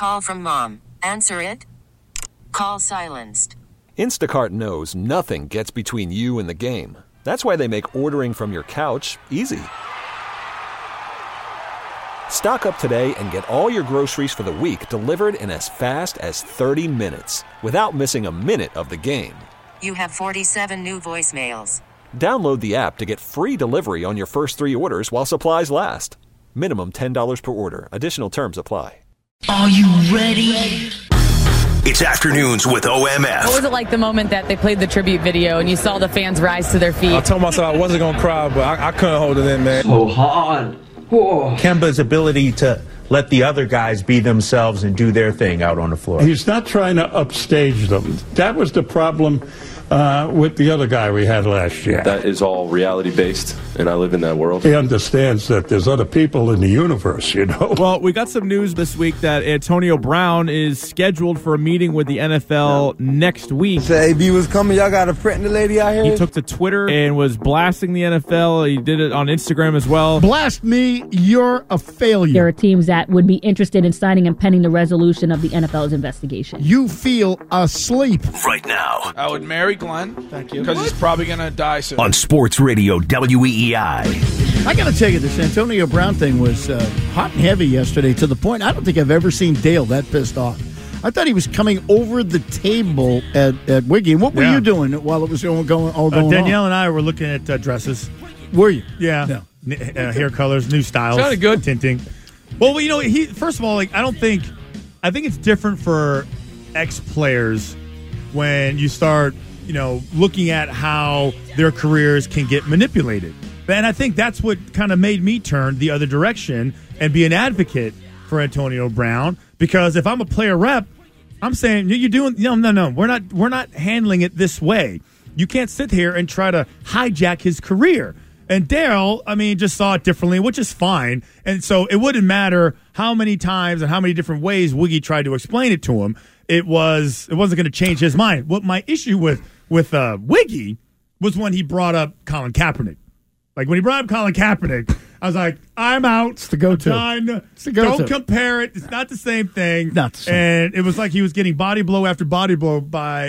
Call from mom. Answer it. Call silenced. Instacart knows nothing gets between you and the game. That's why they make ordering from your couch easy. Stock up today and get all your groceries for the week delivered in as fast as 30 minutes without missing a minute of the game. You have 47 new voicemails. Download the app to get free delivery on your first 3 orders while supplies last. Minimum $10 per order. Additional terms apply. Are you ready? It's Afternoons with OMF. What was it like the moment that they played the tribute video and you saw the fans rise to their feet? I told myself I wasn't going to cry, but I couldn't hold it in, man. So hard. Whoa. Kemba's ability to let the other guys be themselves and do their thing out on the floor. He's not trying to upstage them. That was the problem with the other guy we had last year. That is all reality-based, and I live in that world. He understands that there's other people in the universe, you know. Well, we got some news this week that Antonio Brown is scheduled for a meeting with the NFL next week. AB was coming. Y'all got a pregnant lady out here? He took to Twitter and was blasting the NFL. He did it on Instagram as well. Blast me, you're a failure. There are teams that would be interested in signing him pending the resolution of the NFL's investigation. You feel asleep. Right now. I would marry Glenn. Thank you. Because he's probably going to die soon. On Sports Radio WEEI. I got to tell you, this Antonio Brown thing was hot and heavy yesterday to the point I don't think I've ever seen Dale that pissed off. I thought he was coming over the table at Wiggy. And what were you doing while it was all going on? Danielle and I were looking at dresses. Were you? Yeah. Hair colors, new styles. Sounded good. Tinting. Well, you know, first of all, I think it's different for ex-players when you start, looking at how their careers can get manipulated. And I think that's what kind of made me turn the other direction and be an advocate for Antonio Brown. Because if I'm a player rep, I'm saying you're doing no. We're not handling it this way. You can't sit here and try to hijack his career. And Dale, just saw it differently, which is fine. And so it wouldn't matter how many times and how many different ways Wiggy tried to explain it to him. It wasn't going to change his mind. What my issue with Wiggy was when he brought up Colin Kaepernick. Like when he brought up Colin Kaepernick, I was like, I'm out. It's the go-to. Done. It's the go-to. Don't compare it. It's not the same thing. Not the same. And it was like he was getting body blow after body blow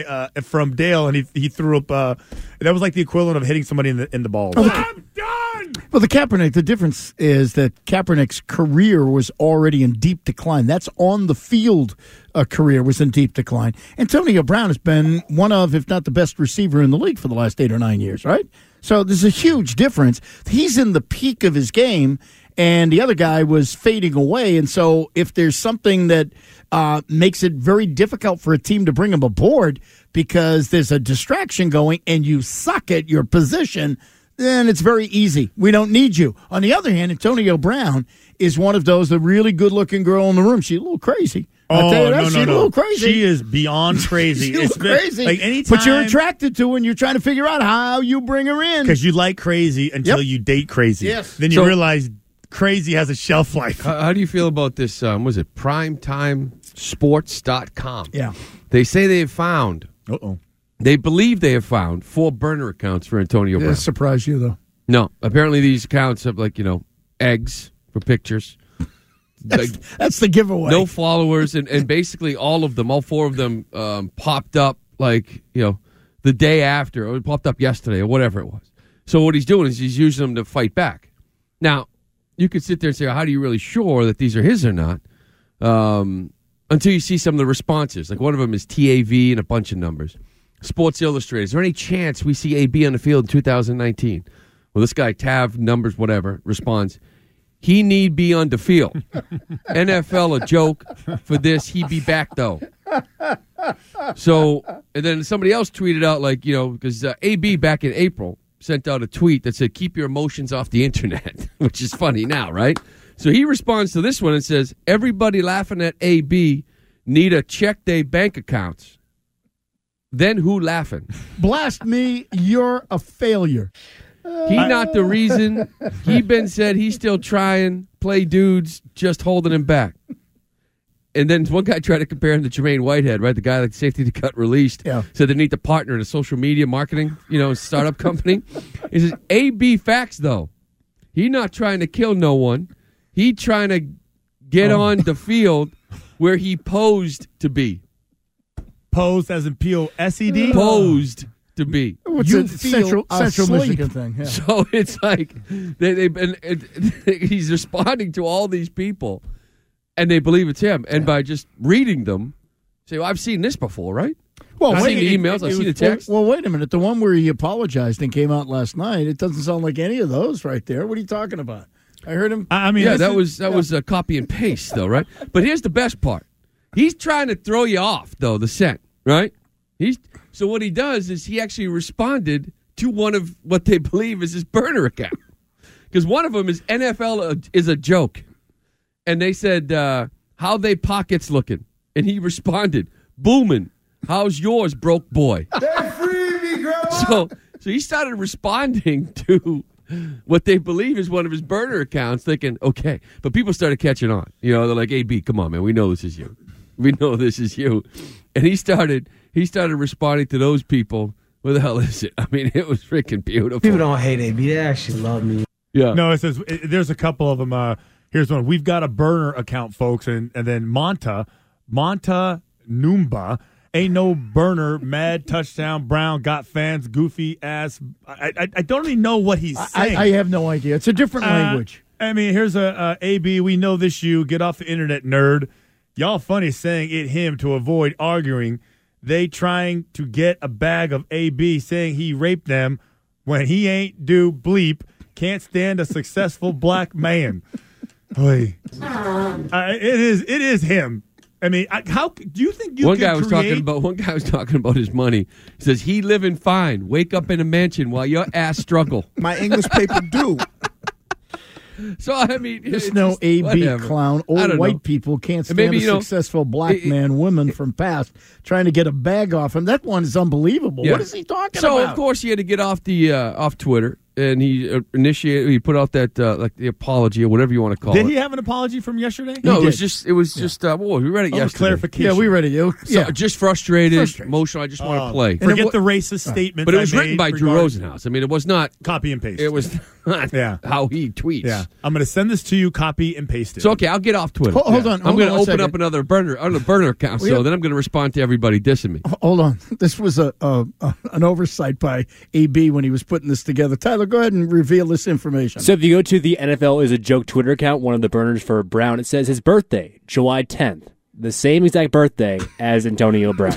from Dale, and he threw up. That was like the equivalent of hitting somebody in the balls. Oh, I'm done. Well, the difference is that Kaepernick's career was already in deep decline. That's on the field career was in deep decline. Antonio Brown has been one of, if not the best receiver in the league for the last 8 or 9 years, right? So there's a huge difference. He's in the peak of his game, and the other guy was fading away. And so if there's something that makes it very difficult for a team to bring him aboard because there's a distraction going and you suck at your position, then it's very easy. We don't need you. On the other hand, Antonio Brown is one of those, the really good-looking girl in the room. She's a little crazy. I'll tell you that. She's a little crazy. She is beyond crazy. She's crazy. Like anytime, but you're attracted to her, and you're trying to figure out how you bring her in. Because you like crazy until you date crazy. Yes. Then you realize crazy has a shelf life. How do you feel about this? Was it PrimetimeSports.com? Yeah. They say they have found. They believe they have found 4 burner accounts for Antonio Brown. Surprise you, though. No. Apparently these accounts have, eggs for pictures. That's the giveaway. No followers, and basically all 4 of them popped up the day after, or it popped up yesterday, or whatever it was. So what he's doing is he's using them to fight back. Now, you could sit there and say, how are you really sure that these are his or not? Until you see some of the responses. Like one of them is TAV and a bunch of numbers. Sports Illustrated. Is there any chance we see AB on the field in 2019? Well, this guy, Tav, numbers, whatever, responds, he need be on the field. NFL a joke for this. He be back, though. So, and then somebody else tweeted out, because AB back in April sent out a tweet that said, keep your emotions off the internet, which is funny now, right? So he responds to this one and says, everybody laughing at AB need to check their bank accounts. Then who laughing? Blast me, you're a failure. He not the reason. He been said he's still trying. Play dudes just holding him back. And then one guy tried to compare him to Jermaine Whitehead, right? The guy that safety to cut released. Yeah. Said they need to partner in a social media marketing, startup company. He says, AB facts, though. He not trying to kill no one. He trying to get on the field where he posed to be. Posed as in P-O-S-E-D? Posed to be. What's You a feel Central asleep. Michigan thing? Yeah. So it's like he's responding to all these people, and they believe it's him. And by just reading them, say, well, I've seen this before, right? Well, I've wait, seen the emails, I've seen the text. Well, wait a minute. The one where he apologized and came out last night, it doesn't sound like any of those right there. What are you talking about? I heard him. I mean, yeah, that was a copy and paste, though, right? But here's the best part. He's trying to throw you off, though, the scent, right? So what he does is he actually responded to one of what they believe is his burner account. Because one of them is NFL is a joke. And they said, how they pockets looking? And he responded, booming. How's yours, broke boy? They free me, Grandma. So he started responding to what they believe is one of his burner accounts, thinking, okay. But people started catching on. You know, they're like, AB, come on, man. We know this is you. We know this is you. And he started responding to those people. Where the hell is it? I mean, it was freaking beautiful. People don't hate AB. They actually love me. Yeah. No, it says there's a couple of them. Here's one. We've got a burner account, folks, and then Monta Numba. Ain't no burner, mad touchdown, Brown, got fans, goofy ass. I don't even know what he's saying. I have no idea. It's a different language. I mean, here's a AB. We know this you. Get off the internet, nerd. Y'all funny saying it him to avoid arguing. They trying to get a bag of AB saying he raped them when he ain't do bleep. Can't stand a successful black man. Boy. It is him. I mean, how do you think you one can guy was create... One guy was talking about his money. He says he living fine. Wake up in a mansion while your ass struggle. My English paper do. So I mean, There's no AB whatever. clown. I Old don't white know. people can't stand Maybe, a you know, successful black man, woman from past trying to get a bag off him. That one is unbelievable. Yeah. What is he talking So about? of course he had to get off the off Twitter, and he He put out that like the apology or whatever you want to call Did it. he have an apology from yesterday? No, He it was did. just. Well, we read it yesterday. Clarification. Yeah, we read it. So, just frustrated, emotional. I just want to play. Forget the racist statement. But it was written by Drew Rosenhaus. I mean, it was not copy and paste. It was not how he tweets. Yeah, I'm going to send this to you. Copy and paste it. So okay, I'll get off Twitter. Hold on. I'm going to one open second. up another burner account. So then I'm going to respond to everybody dissing me. Hold on. This was an oversight by AB when he was putting this together. Tyler, go ahead and reveal this information. So if you go to the NFL is a joke Twitter account, one of the burners for Brown, it says his birthday, July 10th, the same exact birthday as Antonio Brown's.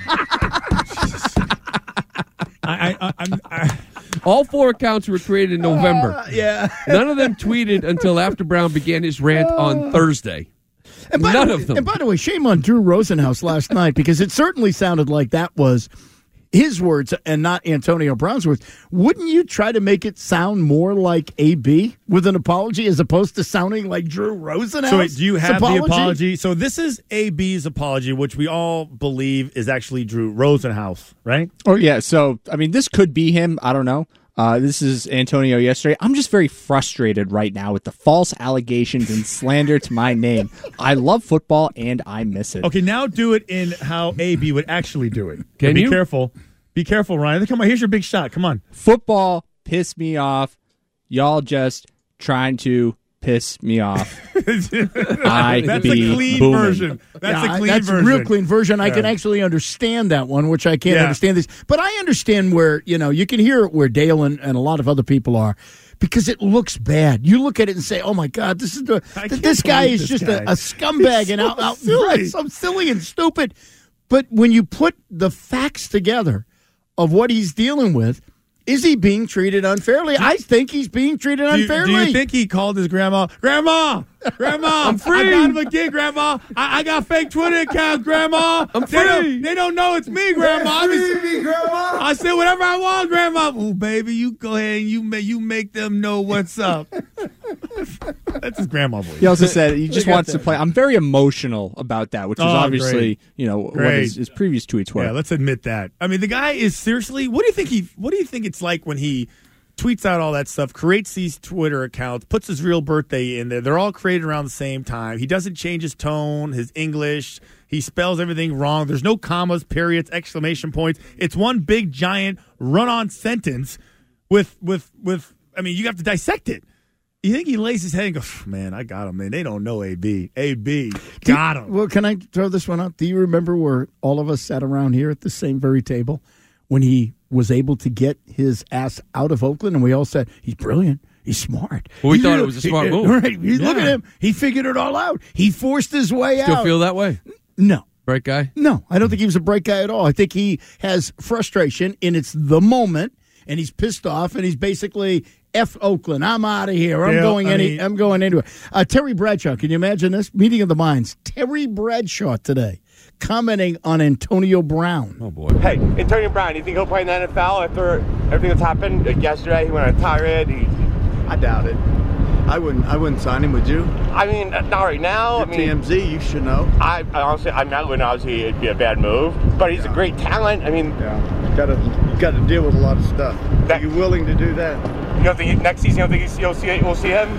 All four accounts were created in November. Yeah. None of them tweeted until after Brown began his rant on Thursday. And by None the, of them. And by the way, shame on Drew Rosenhaus last night because it certainly sounded like that was his words and not Antonio Brown's words. Wouldn't you try to make it sound more like AB with an apology as opposed to sounding like Drew Rosenhaus? So wait, do you have the apology? So this is AB's apology, which we all believe is actually Drew Rosenhaus, right? Oh, yeah. So, I mean, this could be him. I don't know. This is Antonio yesterday. I'm just very frustrated right now with the false allegations and slander to my name. I love football, and I miss it. Okay, now do it in how AB would actually do it. Can be you? careful. Be careful, Ryan. Come on, here's your big shot. Come on. Football pissed me off. Y'all just trying to piss me off. That's a clean booming. version. That's a clean that's version. a real clean version. I can Yeah. actually understand that one, which I can't Yeah. understand this. But I understand where, you can hear it where Dale and a lot of other people are. Because it looks bad. You look at it and say, "Oh my God, this guy is just a scumbag He's and so out silly. so silly and stupid." But when you put the facts together of what he's dealing with, is he being treated unfairly? I think he's being treated unfairly. Do you think he called his grandma, Grandma, I'm free. I got him again, Grandma. I got fake Twitter accounts, Grandma. I'm free. They don't know it's me, Grandma. I said whatever I want, Grandma. Oh, baby, you go ahead and you make them know what's up. That's his grandma voice. He also said he just wants to play. I'm very emotional about that, which is obviously, great. what Great. his previous tweets were. Yeah, let's admit that. I mean, the guy is seriously. What do you think it's like when he tweets out all that stuff, creates these Twitter accounts, puts his real birthday in there? They're all created around the same time. He doesn't change his tone, his English. He spells everything wrong. There's no commas, periods, exclamation points. It's one big giant run-on sentence with. I mean, you have to dissect it. You think he lays his head and goes, man, I got him, man. They don't know AB. AB, got him. Well, can I throw this one out? Do you remember where all of us sat around here at the same very table when he was able to get his ass out of Oakland? And we all said, he's brilliant. He's smart. Well, we thought it was a smart move. Right. Look at him. He figured it all out. He forced his way out. Still feel that way? No. Bright guy? No, I don't think he was a bright guy at all. I think he has frustration, and it's the moment, and he's pissed off, and he's basically F Oakland. I'm out of here. I'm going into it. Terry Bradshaw, can you imagine this? Meeting of the minds. Terry Bradshaw today commenting on Antonio Brown. Oh, boy. Hey, Antonio Brown, do you think he'll play in the NFL after everything that's happened? Like yesterday, he went on a tirade. I doubt it. I wouldn't sign him, would you? I mean, not right now. You're TMZ, you should know. I honestly, I'm not going to obviously it'd be a bad move, but he's a great talent. I mean, you got to deal with a lot of stuff. Are you willing to do that? You don't think next season we'll see him?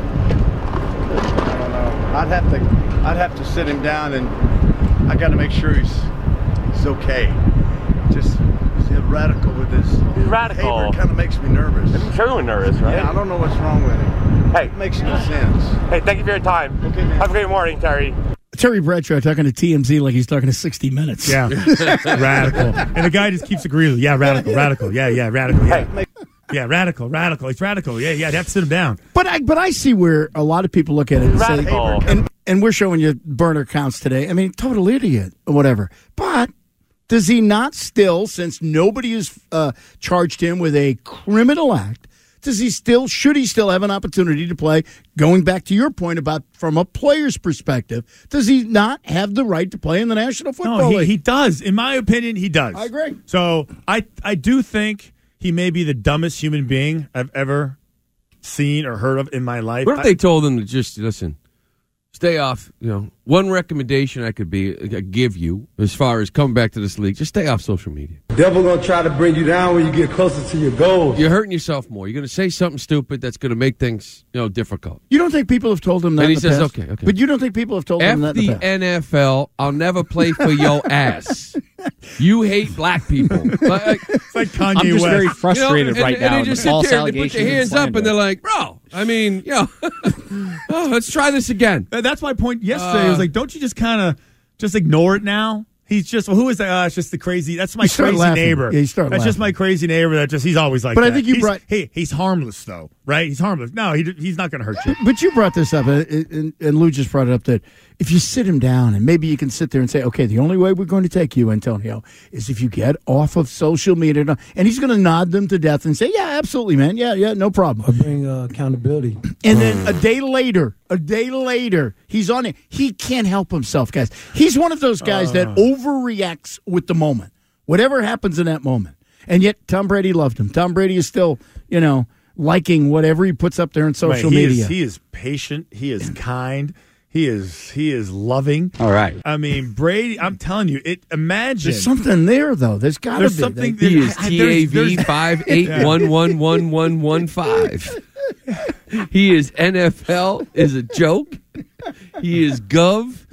I don't know. I'd have to sit him down, and I got to make sure he's okay. Just radical with his radical. Behavior kind of makes me nervous. I'm sure you're nervous, right? Yeah, I don't know what's wrong with him. Hey, it makes no sense. Hey, thank you for your time. Okay, man. Have a great morning, Terry. Terry Bradshaw talking to TMZ like he's talking to 60 Minutes. Yeah, radical. And the guy just keeps agreeing with, yeah, radical. Yeah, radical. Yeah. Hey. Yeah, radical. It's radical. Yeah, you have to sit him down. But I see where a lot of people look at it and radical. Say, and we're showing you burner counts today. I mean, total idiot or whatever. But does he not still, since nobody has charged him with a criminal act, should he still have an opportunity to play? Going back to your point about from a player's perspective, does he not have the right to play in the National Football League? He does. In my opinion, he does. I agree. So I do think he may be the dumbest human being I've ever seen or heard of in my life. What if they told him to just, listen, stay off, one recommendation I could give you as far as coming back to this league, just stay off social media. Devil gonna try to bring you down when you get closer to your goals. You're hurting yourself more. You're going to say something stupid that's going to make things, difficult. You don't think people have told him that and in the he says, past? okay. But you don't think people have told him that in the past? NFL, I'll never play for your ass. You hate black people. It's like Kanye I'm just West. very frustrated right now. And they just sit there and they put their hands up and they're like, bro, I mean, let's try this again. That's my point yesterday. It was like, don't you just kind of just ignore it now? He's just, who is that? It's just the crazy, that's my crazy neighbor. Yeah, that's just my crazy neighbor that he's always like but that. I think he's harmless though, right? He's harmless. No, he's not going to hurt you. But you brought this up, and Lou just brought it up, that if you sit him down and maybe you can sit there and say, okay, the only way we're going to take you, Antonio, is if you get off of social media. And he's going to nod them to death and say, yeah, absolutely, man. Yeah, no problem. I bring accountability. And then a day later, he's on it. He can't help himself, guys. He's one of those guys that overreacts with the moment. Whatever happens in that moment. And yet Tom Brady loved him. Tom Brady is still, liking whatever he puts up there on social media. He is patient. He is kind. He is loving. All right. I mean, Brady, I'm telling you, imagine. There's something there, though. There's got to be. Something. He is TAV 58111115. He is NFL is a joke. He is Gov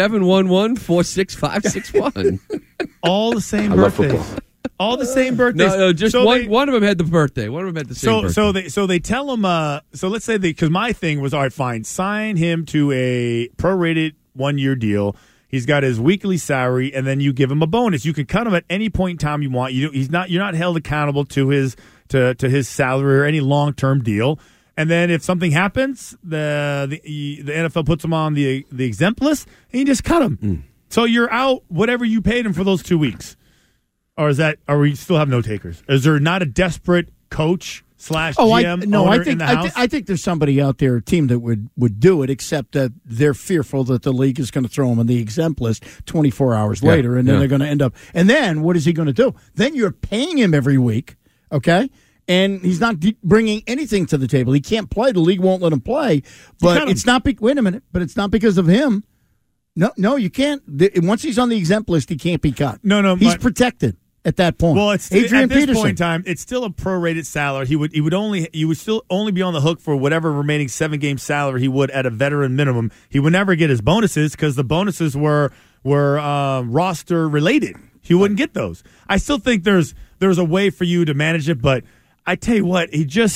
711-46561. All the same birthdays. All the same birthdays. No, just one of them had the birthday. One of them had the same birthday. So they tell him. So let's say because my thing was, all right, fine, sign him to a prorated 1-year deal. He's got his weekly salary, and then you give him a bonus. You can cut him at any point in time you want. You're not held accountable to his salary or any long-term deal. And then if something happens, the NFL puts him on the exempt list, and you just cut him. So you're out whatever you paid him for those 2 weeks. Or are we still have no takers? Is there not a desperate coach / GM owner in the house? I think there's somebody out there, a team that would do it, except that they're fearful that the league is going to throw him on the exempt list 24 hours later, and then they're going to end up. And then what is he going to do? Then you're paying him every week, okay? And he's not bringing anything to the table. He can't play. The league won't let him play. But it's not. Wait a minute. But it's not because of him. No, you can't. Once he's on the exempt list, he can't be cut. No, he's protected at that point. Well, it's Adrian at this Peterson. point in time, it's still a prorated salary. He would still only be on the hook for whatever remaining 7-game salary he would at a veteran minimum. He would never get his bonuses because the bonuses were roster related. He wouldn't get those. I still think there's a way for you to manage it, but I tell you what,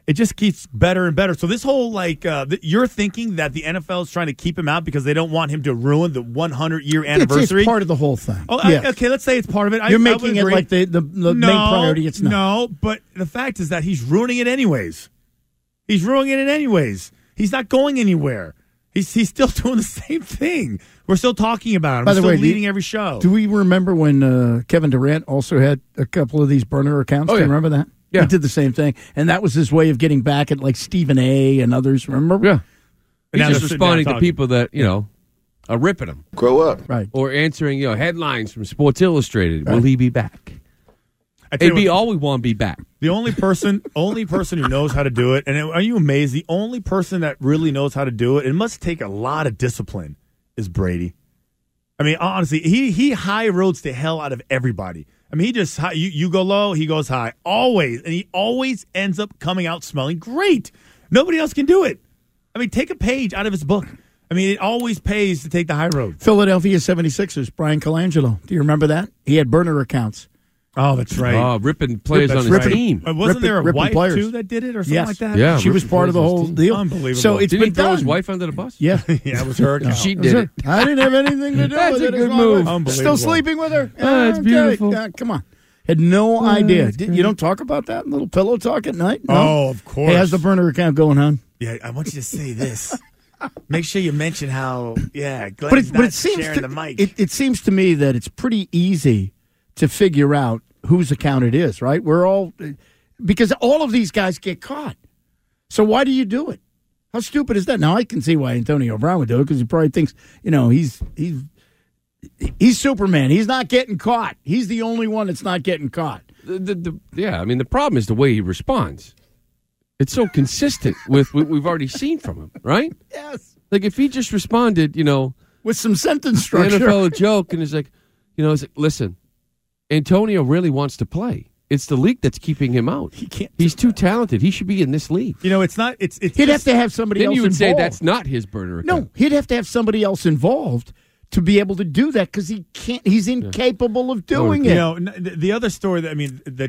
it just keeps better and better. So this whole you're thinking that the NFL is trying to keep him out because they don't want him to ruin the 100-year anniversary. It's part of the whole thing. Oh, yes. Okay, let's say it's part of it. You're making it like the main priority. It's not. No, but the fact is that he's ruining it anyways. He's ruining it anyways. He's not going anywhere. He's still doing the same thing. We're still talking about him. By the way, leading every show. Do we remember when Kevin Durant also had a couple of these burner accounts? Do you remember that? Yeah. He did the same thing. And that was his way of getting back at like Stephen A. and others, remember? Yeah. He's now just they're responding to talking. people that, are ripping him. Grow up. Right. Or answering, headlines from Sports Illustrated. Right. Will he be back? I tell you It'd be what, all we want to be back. the only person who knows how to do it, and are you amazed? The only person that really knows how to do it, it must take a lot of discipline, is Brady. I mean, honestly, he high roads the hell out of everybody. I mean, he just you go low, he goes high, always, and he always ends up coming out smelling great. Nobody else can do it. I mean, take a page out of his book. I mean, it always pays to take the high road. Philadelphia 76ers, Brian Colangelo. Do you remember that? He had burner accounts. Oh, that's right. Oh, ripping players on his team. Wasn't there a wife, too, that did it or something like that? Yeah, she was part of the whole deal. Unbelievable. So it's Did been he throw his done. wife under the bus? Yeah. Yeah, it was her. account. She did it. I didn't have anything to do That's with a it. good It's my move. wife. Unbelievable. Still sleeping with her? Oh, it's beautiful. Come on. Had no idea. You don't talk about that? Little pillow talk at night? No? Oh, of course. Hey, how's the burner account going, hon? Yeah, I want you to say this. Make sure you mention how, Glenn's But it not seems sharing the mic. it seems to me that it's pretty easy to figure out whose account it is, right? We're all because all of these guys get caught. So why do you do it? How stupid is that? Now I can see why Antonio Brown would do it because he probably thinks he's Superman. He's not getting caught. He's the only one that's not getting caught. The problem is the way he responds. It's so consistent with what we've already seen from him, right? Yes. Like if he just responded, with some sentence the structure. NFL a joke and is like, listen, Antonio really wants to play. It's the league that's keeping him out. He can't. He's too talented. He should be in this league. It's not. It's. He'd have to have somebody Then else you would involved. say that's not his burner account. No, he'd have to have somebody else involved to be able to do that because he can't. He's incapable of doing it. The other story that the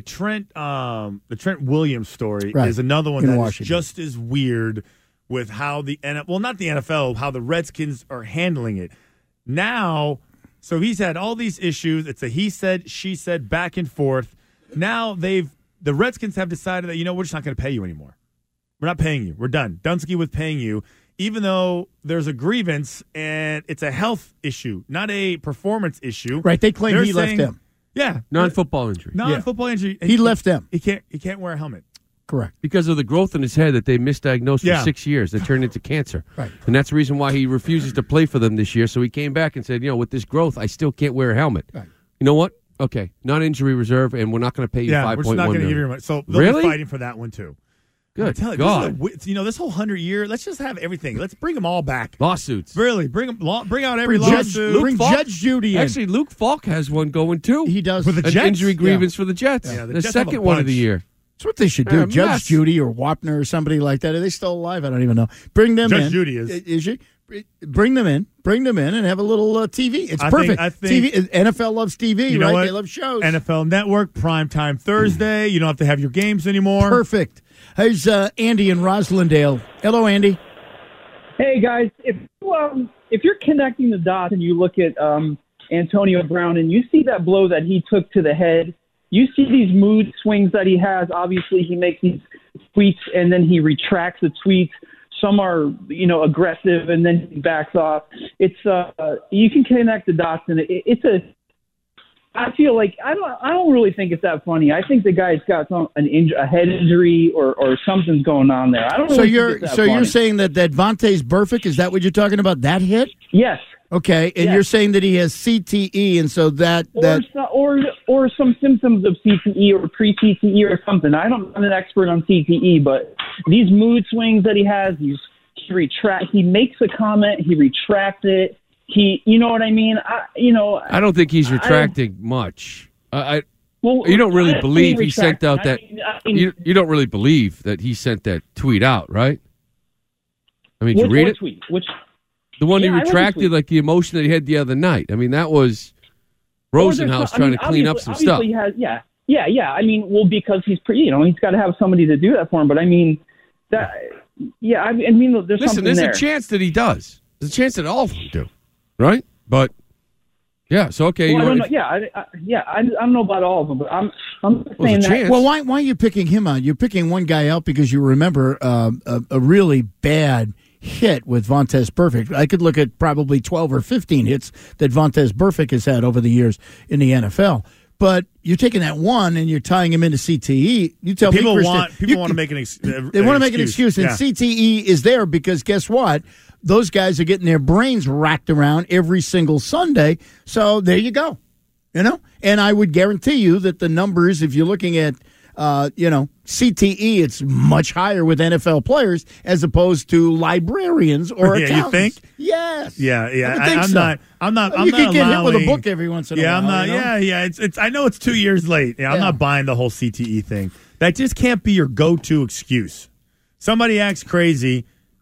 Trent Williams story Right. is another one In that Washington. is just as weird with how not the NFL, how the Redskins are handling it now. So he's had all these issues. It's a he said, she said, back and forth. Now the Redskins have decided that we're just not going to pay you anymore. We're not paying you. We're done. Dunsky with paying you. Even though there's a grievance and it's a health issue, not a performance issue. Right, they claim he left them. Yeah. Non-football injury. Non-football injury. He left them. He can't wear a helmet. Correct. Because of the growth in his head that they misdiagnosed for Yeah. 6 years. That turned into cancer. Right. And that's the reason why he refuses to play for them this year. So he came back and said, with this growth, I still can't wear a helmet. Right. You know what? Okay, non-injury reserve, and we're not going to pay you $5.1 we're just not going to give you your money. So they'll Really? be fighting for that one, too. Good I'm telling God. you, this whole 100-year, let's just have everything. Let's bring them all back. Lawsuits. Really, bring out every Bring lawsuit. Bring Judge Judy in. Actually, Luke Falk has one going, too. He does. For the An Jets? injury grievance for the Jets. Yeah, the the Jets have second a one of bunch. the year. That's what they should do. They're a Judge mess. Judy or Wapner or somebody like that. Are they still alive? I don't even know. Bring them in. Judge Judy is. Is she? Bring them in. Bring them in and have a little TV. It's I perfect. think- TV. NFL loves TV, You know right? what? They love shows. NFL Network, primetime Thursday. You don't have to have your games anymore. Perfect. Here's Andy in Roslindale. Hello, Andy. Hey guys, if you're connecting the dots and you look at Antonio Brown and you see that blow that he took to the head, you see these mood swings that he has. Obviously, he makes these tweets and then he retracts the tweets. Some are, aggressive and then he backs off. It's you can connect the dots and I feel like I don't really think it's that funny. I think the guy's got a head injury or something's going on there. I don't. Really think it's that funny. You're saying that Vontae's Burfict, is that what you're talking about? That hit? Yes. Okay, and Yes. you're saying that he has CTE, and so or some symptoms of CTE or pre-CTE or something. I'm not an expert on CTE, but these mood swings that he has, he makes a comment, he retracts it. You know what I mean? I don't think he's retracting much. Well, you don't really I believe he retract- sent out that. You don't really believe that he sent that tweet out, right? I mean, did you read it? Tweet? The one Yeah, I he read the retracted, tweet. like the emotion that he had the other night. I mean, that was Rosenhaus trying to clean up some stuff. Obviously he has, Yeah. I mean, well, because he's he's got to have somebody to do that for him. But I mean, that. Yeah, I mean, there's something there. There's a chance that he does. There's a chance that all of them do, right? But yeah, so okay. Well, I don't know. I don't know about all of them, but I'm saying that. Well, why are you picking him out? You're picking one guy out because you remember a really bad hit with Vontaze Burfict. I could look at probably 12 or 15 hits that Vontaze Burfict has had over the years in the NFL. But you're taking that one and you're tying him into CTE. You tell people me, want to make an excuse. They want to make an excuse, and CTE is there because guess what? Those guys are getting their brains racked around every single Sunday. So there you go. And I would guarantee you that the numbers, if you're looking at CTE, it's much higher with NFL players as opposed to librarians or accountants. You think? Yes. Yeah. I'm not. You can get hit with a book every once in a while. I'm not. Yeah. It's. I know it's 2 years late. I'm not buying the whole CTE thing. That just can't be your go-to excuse. Somebody acts crazy.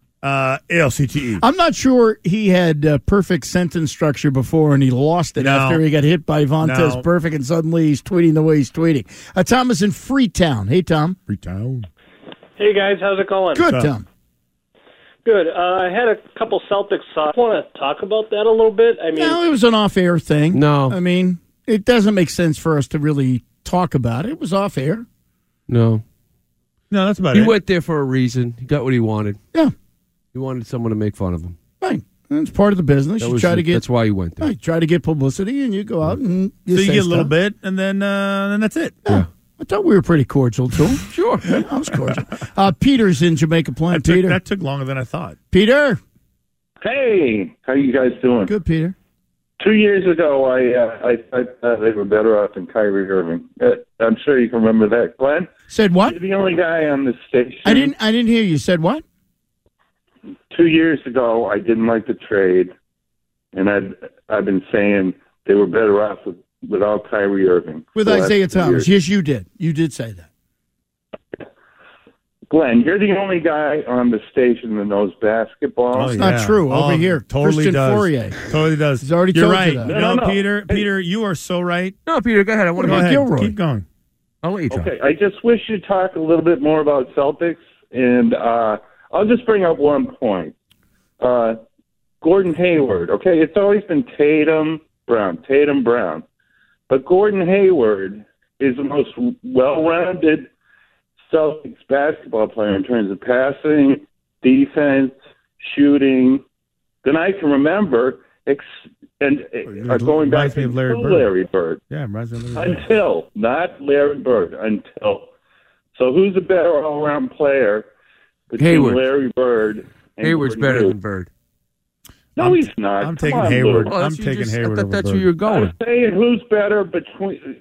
CTE. I'm not sure he had perfect sentence structure before and he lost it after he got hit by Vontaze Burfict, and suddenly he's tweeting the way he's tweeting. Tom is in Freetown. Hey, Tom. Freetown. Hey, guys. How's it going? Good, Tom. Good. I had a couple Celtics thoughts. I want to talk about that a little bit. I mean, no, it was an off-air thing. No. I mean, it doesn't make sense for us to really talk about it. It was off-air. No, that's about it. He went there for a reason. He got what he wanted. Yeah. He wanted someone to make fun of him. Right. That's part of the business. That's why he went there. Right, try to get publicity, and you go out and you get a little bit, and then that's it. Yeah. I thought we were pretty cordial to him. Sure. Yeah, I was cordial. Peter's in Jamaica Plain. Peter. That took longer than I thought. Peter. Hey, how you guys doing? Good, Peter. 2 years ago, I thought they were better off than Kyrie Irving. I'm sure you can remember that, Glenn. Said what? You're the only guy on the station. I didn't hear you. Said what? 2 years ago, I didn't like the trade, and I've been saying they were better off without Kyrie Irving. With Isaiah Thomas. Yes, you did. You did say that. Glenn, you're the only guy on the station that knows basketball. It's not true. Over here, totally Christian does. Fourier. Totally does. He's already You're told right. you that. No. Peter, you are so right. No, Peter, go ahead. I want to What about Gilroy? Keep going. I'll let you talk. Okay, I just wish you'd talk a little bit more about Celtics, and I'll just bring up one point. Gordon Hayward, okay, it's always been Tatum, Brown. But Gordon Hayward is the most well-rounded Celtics basketball player in terms of passing, defense, shooting, than I can remember, going back to Larry Bird. Yeah, reminds me of Larry Bird. Until, not Larry Bird, until. So who's a better all-around player between Hayward. Larry Bird and Hayward's Gordon better Hayward? than Bird. No, he's not. I'm Come taking on, Hayward. Lou. I'm taking Hayward. I thought over that's Bird. where you're going. I'm saying who's better between.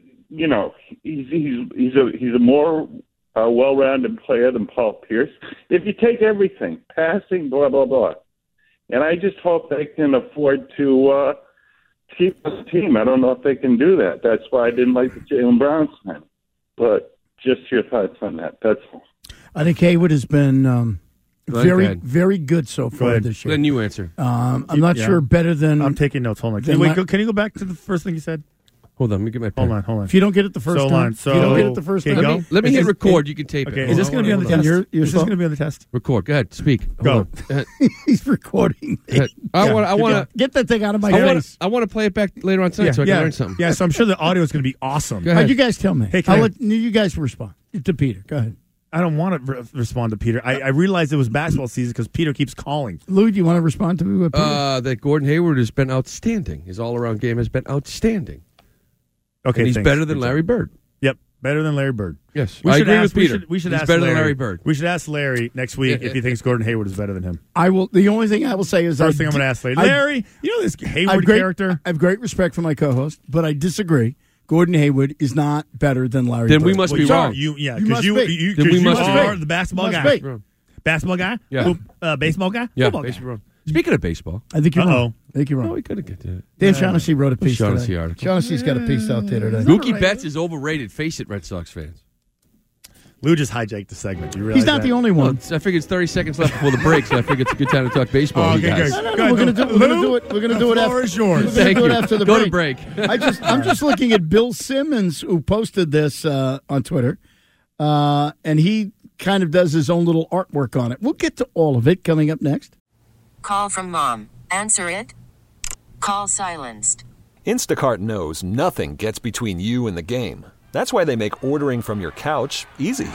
He's a more well-rounded player than Paul Pierce. If you take everything, passing, blah blah blah, and I just hope they can afford to keep the team. I don't know if they can do that. That's why I didn't like the Jaylen Brown sign. But just your thoughts on that. That's all. I think Hayward has been very good so far this year. Then you answer. I'm not sure better than. I'm taking notes. Hold on. Can you go back to the first thing you said? Hold on. Let me get my pen. Hold on. If you don't get it the first time, if you don't get it the first time. Let me hit record. You can tape Okay. it. Is this going to be on the test? You're Is this going to be on the test? Record. Go ahead. Speak. Go. He's recording. I want to get that thing out of my face. I want to play it back later on tonight so I can learn something. Yeah, so I'm sure the audio is going to be awesome. Go ahead. You guys tell me. Hey, I'll let you guys respond to Peter. Go ahead. I don't want to respond to Peter. I realized it was basketball season because Peter keeps calling. Lou, do you want to respond to me? That Gordon Hayward has been outstanding. His all-around game has been outstanding. Okay, and he's thanks. better than Larry Bird. Yep, better than Larry Bird. Yes, I agree with Peter. We should he's ask better Larry. than Larry Bird. We should ask Larry next week if he thinks Gordon Hayward is better than him. I will. The only thing I will say is First thing I'm going to ask Larry. Larry, you know this Hayward character? I have great respect for my co-host, but I disagree. Gordon Hayward is not better than Larry Bird. Then we must be wrong. Because you are the basketball guy. Basketball guy? Yeah. Baseball guy? Yeah, Football baseball. guy. Speaking of baseball. I think you're wrong. No, we couldn't get to it. Dan Shaughnessy wrote a piece Shaughnessy today. Shaughnessy's got a piece out there today. Mookie Betts is overrated. Face it, Red Sox fans. Lou just hijacked the segment. You realize He's not that? the only one. I figured it's 30 seconds left before the break, so I figured it's a good time to talk baseball. Oh, with you okay, guys. good. No, we're going to do it. We're going to do it The floor after. is yours. We're gonna Thank do it you. after the Go break. to break. I'm just looking at Bill Simmons, who posted this on Twitter, and he kind of does his own little artwork on it. We'll get to all of it coming up next. Call from mom. Answer it. Call silenced. Instacart knows nothing gets between you and the game. That's why they make ordering from your couch easy.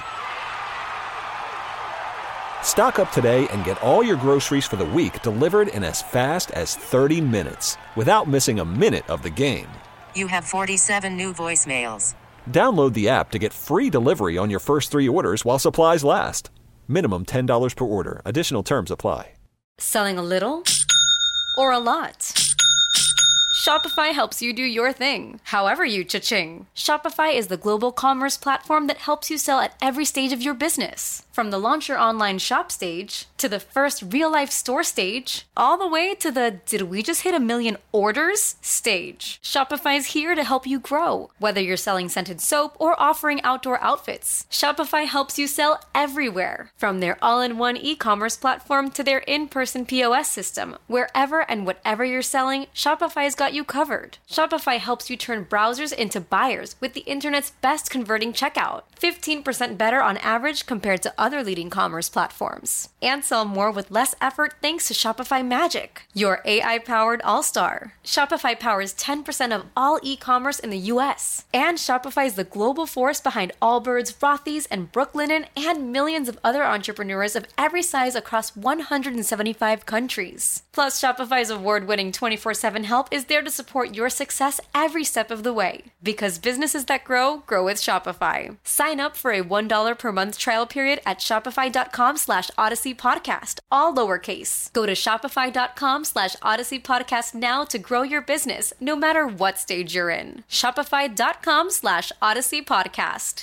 Stock up today and get all your groceries for the week delivered in as fast as 30 minutes without missing a minute of the game. You have 47 new voicemails. Download the app to get free delivery on your first 3 orders while supplies last. Minimum $10 per order. Additional terms apply. Selling a little or a lot? Shopify helps you do your thing, however you cha-ching. Shopify is the global commerce platform that helps you sell at every stage of your business. From the launch your online shop stage, to the first real-life store stage, all the way to the did we just hit 1 million orders stage. Shopify's here to help you grow. Whether you're selling scented soap or offering outdoor outfits, Shopify helps you sell everywhere. From their all-in-one e-commerce platform to their in-person POS system, wherever and whatever you're selling, Shopify's got you covered. Shopify helps you turn browsers into buyers with the internet's best converting checkout. 15% better on average compared to other leading commerce platforms. And sell more with less effort thanks to Shopify Magic, your AI-powered all-star. Shopify powers 10% of all e-commerce in the U.S. And Shopify is the global force behind Allbirds, Rothy's, and Brooklinen, and millions of other entrepreneurs of every size across 175 countries. Plus, Shopify's award-winning 24/7 help is there to support your success every step of the way. Because businesses that grow, grow with Shopify. Sign up for a $1 per month trial period at shopify.com/Odyssey Podcast, all lowercase. Go to shopify.com/Odyssey Podcast now to grow your business, no matter what stage you're in. Shopify.com/Odyssey Podcast.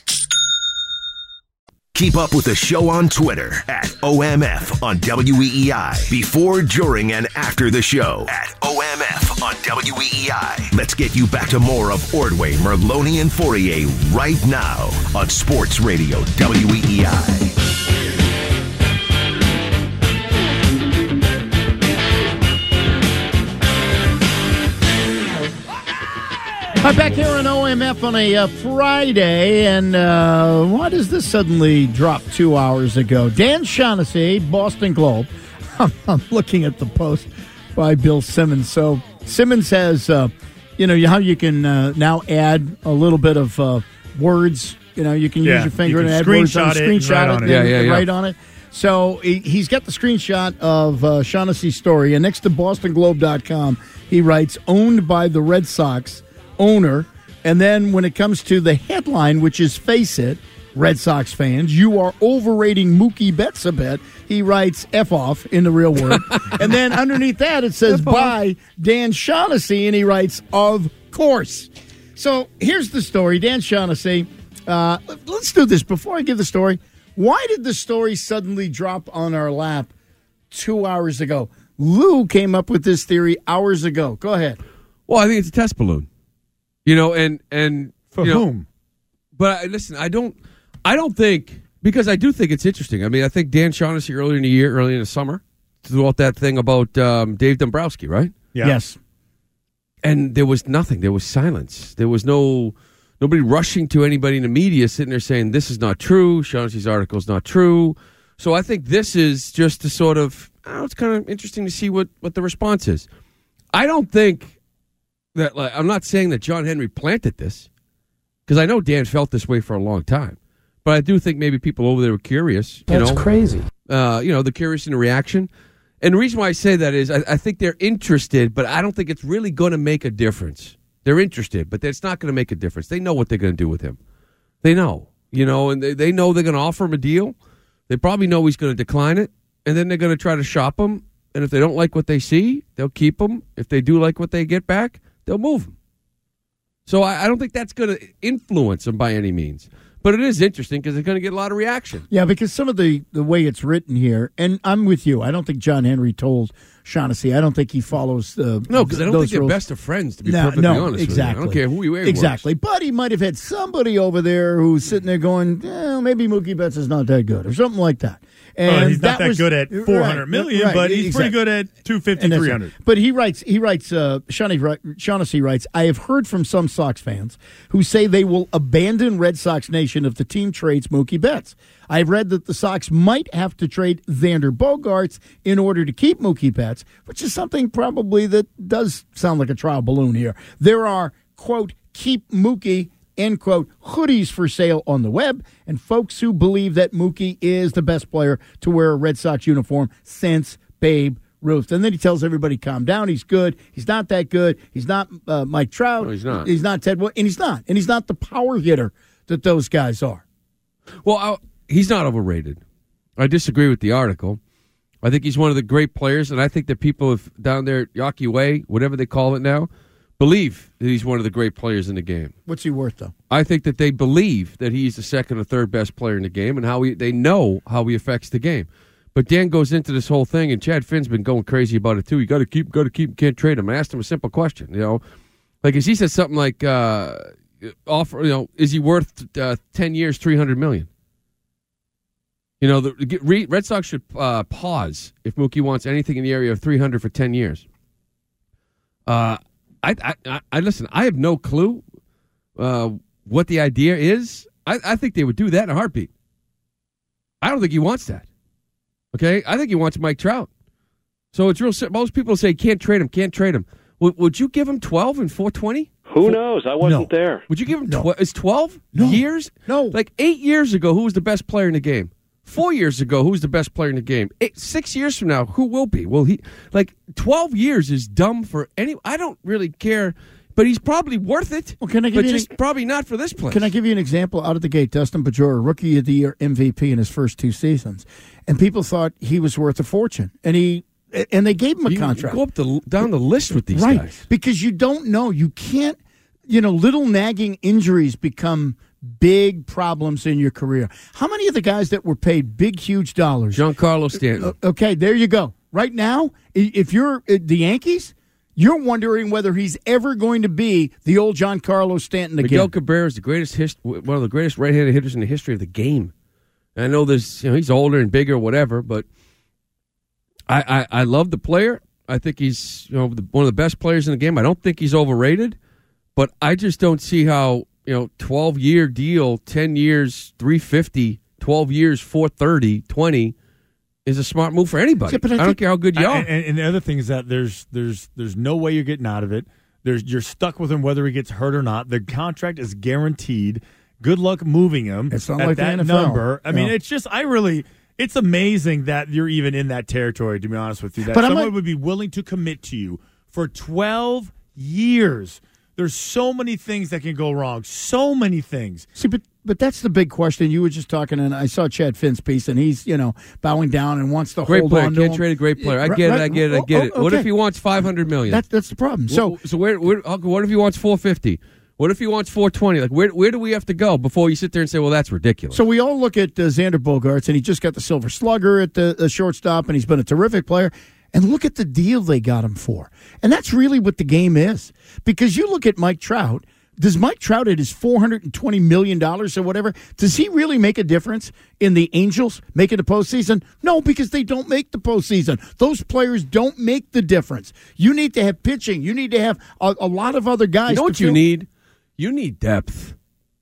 Keep up with the show on Twitter at OMF on WEEI. Before, during, and after the show at OMF on WEEI. Let's get you back to more of Ordway, Merloni, and Fourier right now on Sports Radio WEEI. Hi, back here on OMF on a Friday, and why does this suddenly drop 2 hours ago? Dan Shaughnessy, Boston Globe. I'm looking at the post by Bill Simmons. So Simmons has, how you can now add a little bit of words. You can use your finger and add words on it, screenshot it, and write on it. So he's got the screenshot of Shaughnessy's story, and next to BostonGlobe.com, he writes, owned by the Red Sox owner. And then when it comes to the headline, which is face it, Red Sox fans, you are overrating Mookie Betts a bit. He writes F off in the real word. And then underneath that, it says by Dan Shaughnessy, and he writes, of course. So here's the story. Dan Shaughnessy, let's do this. Before I give the story, why did the story suddenly drop on our lap 2 hours ago? Lou came up with this theory hours ago. Go ahead. Well, I think it's a test balloon. And for whom? But listen, I don't think, because I do think it's interesting. I mean, I think Dan Shaughnessy early in the summer, threw out that thing about Dave Dombrowski, right? Yeah. Yes. And there was nothing. There was silence. There was nobody rushing to anybody in the media sitting there saying this is not true. Shaughnessy's article is not true. So I think this is just to sort of, it's kind of interesting to see what the response is. I don't think that, I'm not saying that John Henry planted this, because I know Dan felt this way for a long time. But I do think maybe people over there were curious. That's crazy. They're curious in the reaction. And the reason why I say that is I think they're interested, but I don't think it's really going to make a difference. They're interested, but it's not going to make a difference. They know what they're going to do with him. They know, and they know they're going to offer him a deal. They probably know he's going to decline it, and then they're going to try to shop him. And if they don't like what they see, they'll keep him. If they do like what they get back, they'll move him. So I don't think that's going to influence him by any means. But it is interesting because it's going to get a lot of reaction. Yeah, because some of the way it's written here, and I'm with you. I don't think John Henry told Shaughnessy. I don't think he follows No, because I don't think they're rules. best of friends, to be perfectly honest exactly. with you. I don't care who you are. Exactly. But he might have had somebody over there who's sitting there going, maybe Mookie Betts is not that good, or something like that. And he's not that good at $400 million, but he's pretty good at $250, $300. But he writes. Shaughnessy writes, I have heard from some Sox fans who say they will abandon Red Sox Nation if the team trades Mookie Betts. I've read that the Sox might have to trade Xander Bogaerts in order to keep Mookie Betts, which is something probably that does sound like a trial balloon here. There are, quote, keep Mookie, end quote, hoodies for sale on the web, and folks who believe that Mookie is the best player to wear a Red Sox uniform since Babe Ruth. And then he tells everybody, calm down, he's good. He's not that good. He's not Mike Trout. No, he's not. He's not Ted Wood. And he's not. And he's not the power hitter that those guys are. Well, he's not overrated. I disagree with the article. I think he's one of the great players, and I think that people down there, Yawkey Way, whatever they call it now, believe that he's one of the great players in the game. What's he worth, though? I think that they believe that he's the second or third best player in the game, and they know how he affects the game. But Dan goes into this whole thing, and Chad Finn's been going crazy about it too. You got to keep, can't trade him. I asked him a simple question, like as he said something like, is he worth 10 years, $300 million? The Red Sox should pause if Mookie wants anything in the area of $300 for 10 years. I listen. I have no clue what the idea is. I think they would do that in a heartbeat. I don't think he wants that. Okay, I think he wants Mike Trout. So it's real simple. Most people say can't trade him. Would you give him 12 and 420? Who knows? I wasn't there. Would you give him 12? Is 12 years? No. Like 8 years ago, who was the best player in the game? 4 years ago, who's the best player in the game? 6 years from now, who will be? Well, 12 years is dumb for any. I don't really care, but he's probably worth it. Well, can I give but you just probably not for this place. Can I give you an example out of the gate? Dustin Pedroia, Rookie of the Year MVP in his first 2 seasons, and people thought he was worth a fortune, and they gave him a contract. Go up down the list with these guys, because you don't know. You can't. Little nagging injuries become big problems in your career. How many of the guys that were paid big, huge dollars? Giancarlo Stanton. Okay, there you go. Right now, if you're the Yankees, you're wondering whether he's ever going to be the old Giancarlo Stanton again. Miguel Cabrera is one of the greatest right-handed hitters in the history of the game. And I know there's, he's older and bigger, whatever, but I love the player. I think he's one of the best players in the game. I don't think he's overrated, but I just don't see how 12-year deal, 10 years, $350, 12 years, $430, 20 is a smart move for anybody. Yeah, but I don't care how good you are. And the other thing is that there's no way you're getting out of it. You're stuck with him whether he gets hurt or not. The contract is guaranteed. Good luck moving him. It's not at like that the NFL. Number. I mean, it's just it's amazing that you're even in that territory. To be honest with you, that someone would be willing to commit to you for 12 years. There's so many things that can go wrong. So many things. See, but that's the big question. You were just talking, and I saw Chad Finn's piece, and he's bowing down and wants to hold on to him. Can't trade a great player. I get it. Okay. What if he wants $500 million? That's the problem. So what if he wants $450? What if he wants $420? Like where do we have to go before you sit there and say, well, that's ridiculous? So we all look at Xander Bogaerts, and he just got the Silver Slugger at the shortstop, and he's been a terrific player. And look at the deal they got him for. And that's really what the game is. Because you look at Mike Trout. Does Mike Trout at his $420 million or whatever, does he really make a difference in the Angels making the postseason? No, because they don't make the postseason. Those players don't make the difference. You need to have pitching. You need to have a lot of other guys. You know what you need? You need depth.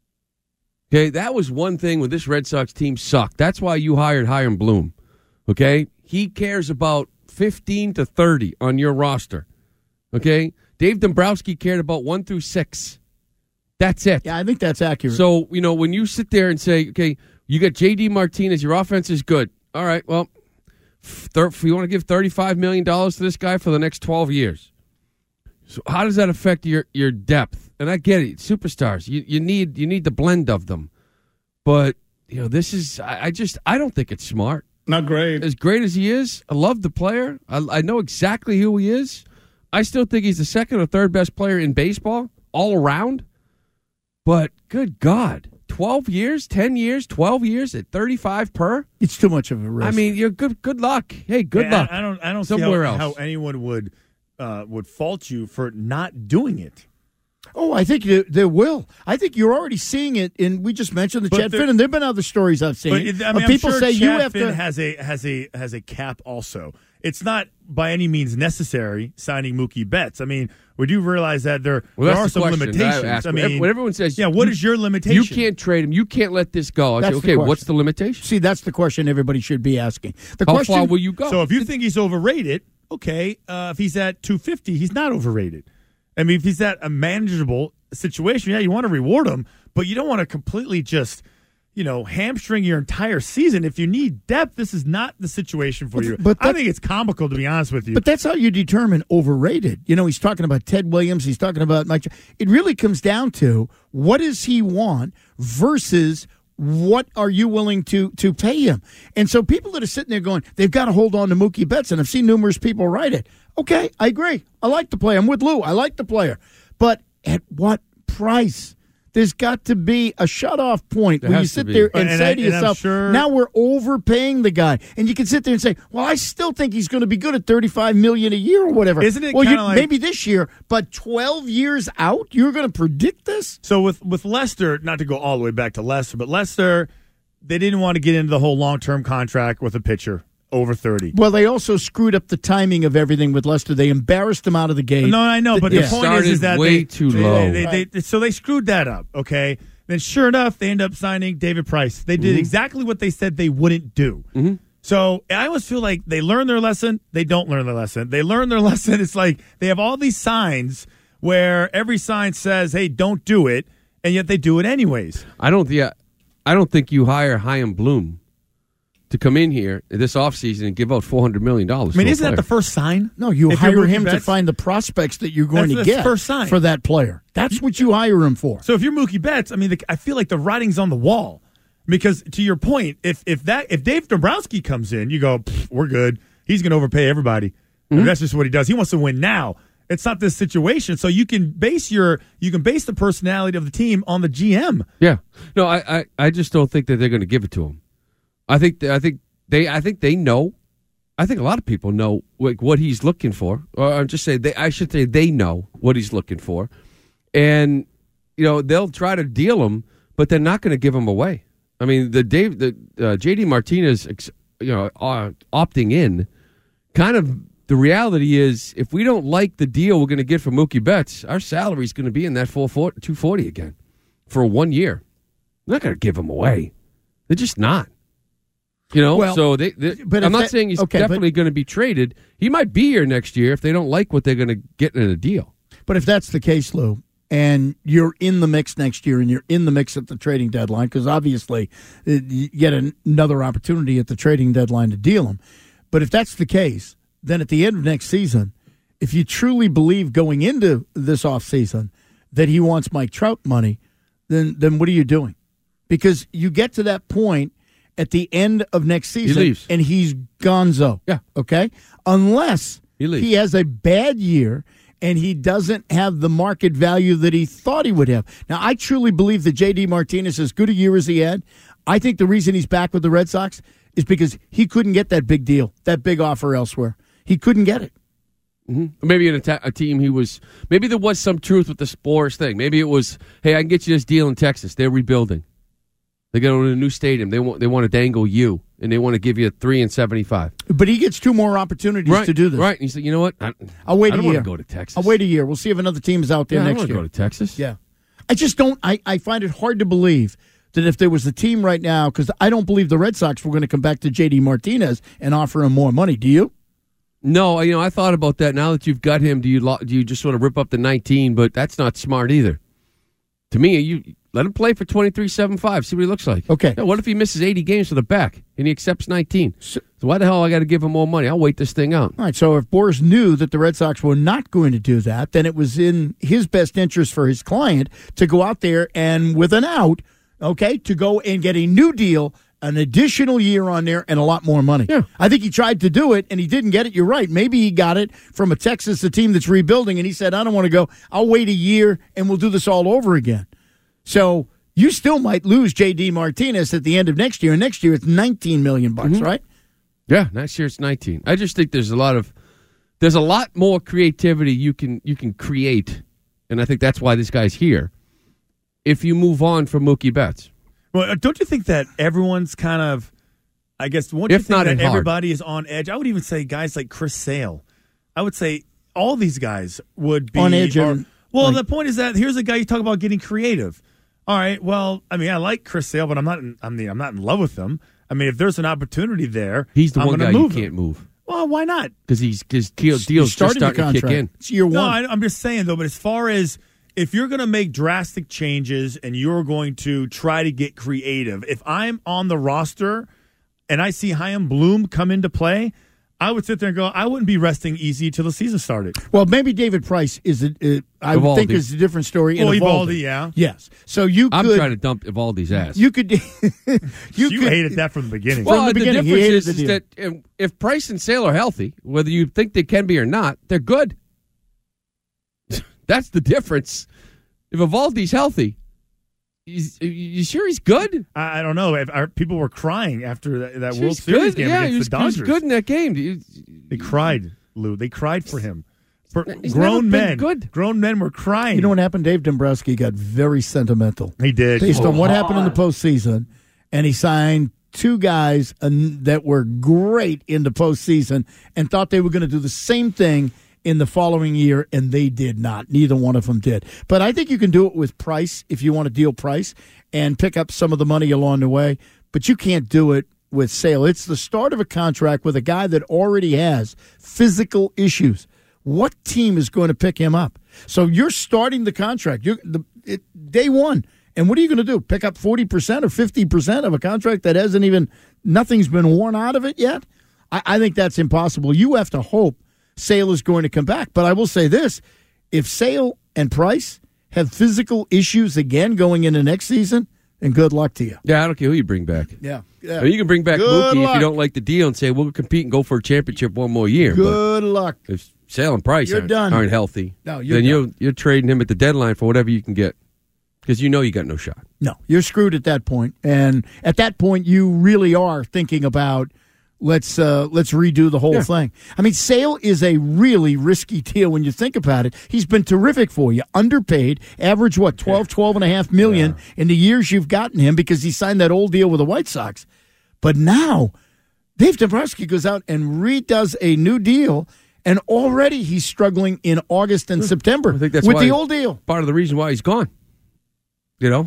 Okay, that was one thing when this Red Sox team sucked. That's why you hired Hiram Bloom. Okay? He cares about 15 to 30 on your roster. Okay? Dave Dombrowski cared about 1 through 6. That's it. Yeah, I think that's accurate. So, when you sit there and say, okay, you got J.D. Martinez, your offense is good. All right, well, if you want to give $35 million to this guy for the next 12 years, so how does that affect your depth? And I get it, superstars. You need the blend of them. But, this is, I don't think it's smart. Not great. As great as he is, I love the player. I know exactly who he is. I still think he's the second or third best player in baseball all around. But good God, 12 years, 10 years, 12 years at 35 per? It's too much of a risk. I mean, you're good luck. Hey, good luck. I don't somewhere see how else. anyone would fault you for not doing it. Oh, I think there will. I think you're already seeing it. And we just mentioned the Chad Finn, and there've been other stories I've seen. But, I mean, people I'm sure say Chad you have Finn to has a cap also. It's not by any means necessary signing Mookie Betts. I mean, we do realize that there are some limitations. I mean, when everyone says, what is your limitation? You can't trade him. You can't let this go. I say, okay, what's the limitation? See, that's the question everybody should be asking. How far will you go? So if you think he's overrated, okay, if he's at 250, he's not overrated. I mean, if he's at a manageable situation, yeah, you want to reward him, but you don't want to completely just, hamstring your entire season. If you need depth, this is not the situation for you. But I think it's comical, to be honest with you. But that's how you determine overrated. He's talking about Ted Williams. He's talking about Mike. It really comes down to what does he want versus what are you willing to pay him? And so people that are sitting there going, they've got to hold on to Mookie Betts, and I've seen numerous people write it. Okay, I agree. I like the player. I'm with Lou. I like the player. But at what price? There's got to be a shutoff point where you sit there and say to yourself, now we're overpaying the guy. And you can sit there and say, well, I still think he's going to be good at $35 million a year or whatever. Isn't it maybe this year, but 12 years out, you're going to predict this? So with Lester, not to go all the way back to Lester, but Lester, they didn't want to get into the whole long-term contract with a pitcher over 30. Well, they also screwed up the timing of everything with Lester. They embarrassed him out of the gate. No, I know, but the point is that way too low. So they screwed that up, okay? Then sure enough, they end up signing David Price. They did exactly what they said they wouldn't do. Mm-hmm. So I always feel like they learn their lesson. They don't learn their lesson. They learn their lesson. It's like they have all these signs where every sign says, hey, don't do it, and yet they do it anyways. I don't think you hire Chaim Bloom to come in here this offseason and give out $400 million. I mean, isn't that the first sign? No, you hire him to find the prospects that you're going to get first sign for that player. That's what you hire him for. So if you're Mookie Betts, I mean, I feel like the writing's on the wall. Because to your point, if Dave Dombrowski comes in, you go, we're good. He's going to overpay everybody. Mm-hmm. I mean, that's just what he does. He wants to win now. It's not this situation. So you can base the personality of the team on the GM. Yeah. No, I just don't think that they're going to give it to him. I think they know. I think a lot of people know what he's looking for. Or I'm just saying they know what he's looking for, and they'll try to deal him, but they're not going to give him away. I mean, JD Martinez, opting in, kind of the reality is if we don't like the deal we're going to get for Mookie Betts, our salary is going to be in that $240 again for 1 year. They're not going to give him away. They're just not. So I'm not saying he's definitely going to be traded. He might be here next year if they don't like what they're going to get in a deal. But if that's the case, Lou, and you're in the mix next year and you're in the mix at the trading deadline, because obviously you get another opportunity at the trading deadline to deal him. But if that's the case, then at the end of next season, if you truly believe going into this offseason that he wants Mike Trout money, then what are you doing? Because you get to that point at the end of next season, and he's gonzo. Yeah. Okay? Unless he has a bad year and he doesn't have the market value that he thought he would have. Now, I truly believe that J.D. Martinez, as good a year as he had, I think the reason he's back with the Red Sox is because he couldn't get that big deal, that big offer elsewhere. He couldn't get it. Mm-hmm. Maybe in a team maybe there was some truth with the Spurs thing. Maybe it was, hey, I can get you this deal in Texas. They're rebuilding. They go to a new stadium. They want to dangle you, and they want to give you $3 and $75. But he gets 2 more opportunities to do this. Right. And he said, you know what? I'll wait a year. I don't want to go to Texas. I'll wait a year. We'll see if another team is out there next year. I don't want to go to Texas. Yeah. I just don't. I find it hard to believe that if there was a team right now, because I don't believe the Red Sox were going to come back to J.D. Martinez and offer him more money. Do you? No. I thought about that. Now that you've got him, do you just sort of rip up the 19? But that's not smart either. To me, you let him play for $23.75. See what he looks like. Okay. What if he misses 80 games for the back and he accepts 19? So why the hell I got to give him more money? I'll wait this thing out. All right. So if Boras knew that the Red Sox were not going to do that, then it was in his best interest for his client to go out there and with an out, to go and get a new deal, an additional year on there, and a lot more money. Yeah. I think he tried to do it, and he didn't get it. You're right. Maybe he got it from a Texas, a team that's rebuilding, and he said, I don't want to go. I'll wait a year, and we'll do this all over again. So you still might lose J.D. Martinez at the end of next year. And next year it's $19 million, right? Yeah, next year it's 19. I just think there's a lot more creativity you can create, and I think that's why this guy's here. If you move on from Mookie Betts. Well, don't you think that everyone's kind of, I guess, once you think that everybody is on edge, I would even say guys like Chris Sale. I would say all these guys would be on edge. The point is that here's a guy you talk about getting creative. All right, well, I mean, I like Chris Sale, but I'm not in love with him. I mean, if there's an opportunity there, he's the I'm one guy you can't move. Well, why not? Because his deal's just starting to kick in. It's year one. No, I'm just saying, though, but as far as if you're going to make drastic changes and you're going to try to get creative, if I'm on the roster and I see Chaim Bloom come into play, I would sit there and go, I wouldn't be resting easy till the season started. Well, maybe David Price I would think is a different story. Well, Evaldi, yeah. Yes. So I'm trying to dump Evaldi's ass. You could. you hated that from the beginning. Well, from the beginning, difference is that if Price and Sale are healthy, whether you think they can be or not, they're good. That's the difference. If Evaldi's healthy, you sure he's good? I don't know. People were crying after that World Series Series game against the Dodgers. He was good in that game. They cried, Lou. They cried for him. He's Grown men. Good. Grown men were crying. You know what happened? Dave Dombrowski got very sentimental. He did. Based on what happened in the postseason, and he signed two guys that were great in the postseason and thought they were going to do the same thing in the following year, and they did not. Neither one of them did. But I think you can do it with Price if you want to deal Price and pick up some of the money along the way, but you can't do it with Sale. It's the start of a contract with a guy that already has physical issues. What team is going to pick him up? So you're starting the contract. Day one. And what are you going to do? Pick up 40% or 50% of a contract that nothing's been worn out of it yet? I think that's impossible. You have to hope Sale is going to come back. But I will say this, if Sale and Price have physical issues again going into next season, then good luck to you. Yeah, I don't care who you bring back. Yeah. I mean, you can bring back Mookie if you don't like the deal and say, we'll compete and go for a championship one more year. Good luck. If Sale and Price aren't healthy, then you're trading him at the deadline for whatever you can get because you know you got no shot. No, you're screwed at that point. And at that point, you really are thinking about, let's redo the whole thing. I mean, Sale is a really risky deal when you think about it. He's been terrific for you. Underpaid, average, $12.5 million in the years you've gotten him because he signed that old deal with the White Sox. But now, Dave Dombrowski goes out and redoes a new deal, and already he's struggling in August and September I think that's with the old deal. Part of the reason why he's gone. You know,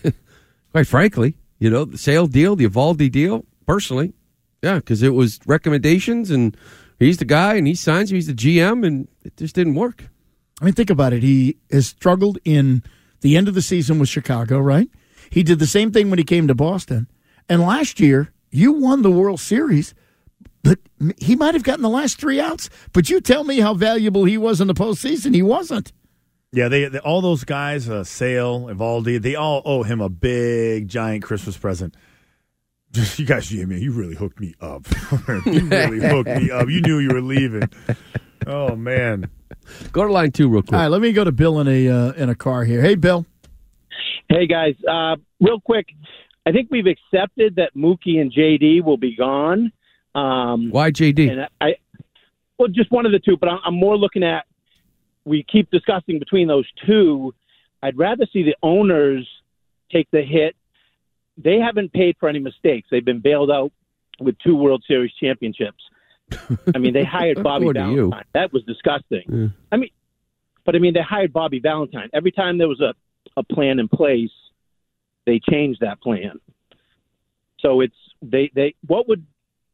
quite frankly, the Sale deal, the Evaldi deal, personally, yeah, because it was recommendations, and he's the guy, and he signs him, he's the GM, and it just didn't work. I mean, think about it. He has struggled in the end of the season with Chicago, right? He did the same thing when he came to Boston. And last year, you won the World Series, but he might have gotten the last 3 outs. But you tell me how valuable he was in the postseason. He wasn't. Yeah, they all those guys, Sale, Evaldi, they all owe him a big, giant Christmas present. You guys, man, you really hooked me up. You really hooked me up. You knew you were leaving. Oh, man. Go to line 2 real quick. All right, let me go to Bill in a car here. Hey, Bill. Hey, guys. Real quick, I think we've accepted that Mookie and JD will be gone. Why JD? And well, just one of the two, but I'm more looking at, we keep discussing between those two. I'd rather see the owners take the hit. They haven't paid for any mistakes. They've been bailed out with 2 World Series championships. I mean, they hired Bobby Valentine. That was disgusting. Yeah. They hired Bobby Valentine. Every time there was a plan in place, they changed that plan. So it's what would